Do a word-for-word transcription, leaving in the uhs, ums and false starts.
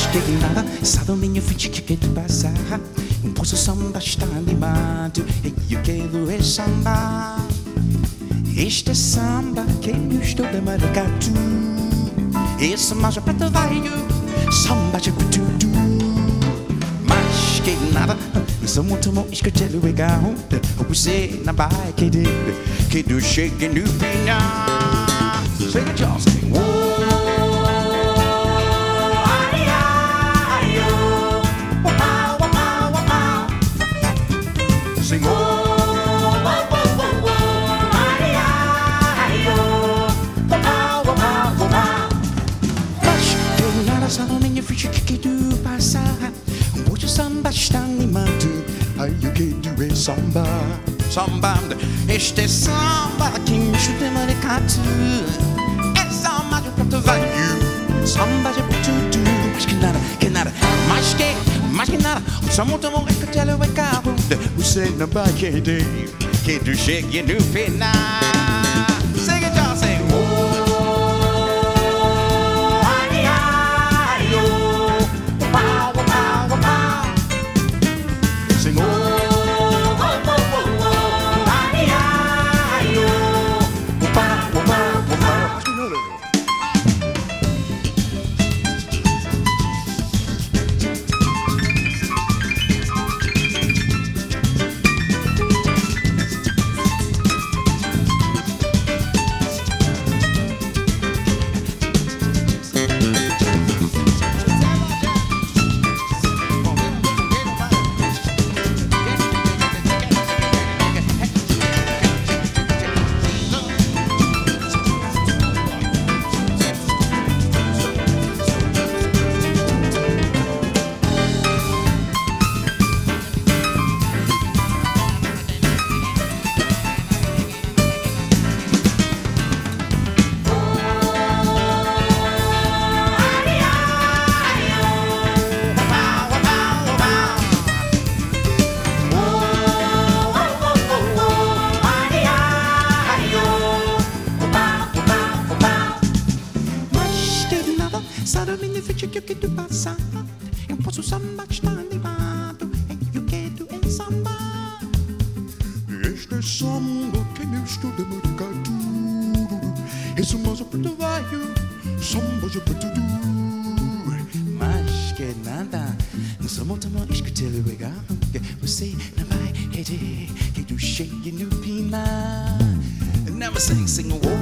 que nada, sabe minha frente que quer passar. Um poço samba está animado e eu quero é samba. Este samba que eu estou de maracatu. Esse mais preto vai samba de tudo. Mas que nada, sou muito bom escutar o legal. Você na vai que de que do shake no final. Sing it, y'all, sing. Sing oh, oh, oh, oh, oh, ay, ay, oh, oh, oh, oh, oh. Mas que nada sabe minha ficha que tu passa. Um pouco samba está animado. Ai, eu quero é samba, samba. Este samba que me chuta maracatu. É samba de prato velho, samba de tudo. Mas que nada, que nada, mas que, mas que nada. Só muito bom é que te levo em carro. Você não vai querer que tu chegue no final. Sing it, y'all, sing. Oh, ai, ai, oh, oh, oh, oh, oh. Sing oh, oh, oh, oh, oh, ai, ai, oh, oh, oh, oh, oh. Sabe minha frente que eu quero passar. Eu posso samba estar animado. Eu quero é samba. Este samba que me estuda maracatu. Esse mais preto vai samba de tudo. Mas que nada, não sou muito bom escutar o legal. Você não vai querer que tu chegue no final. Never sing, sing, oh.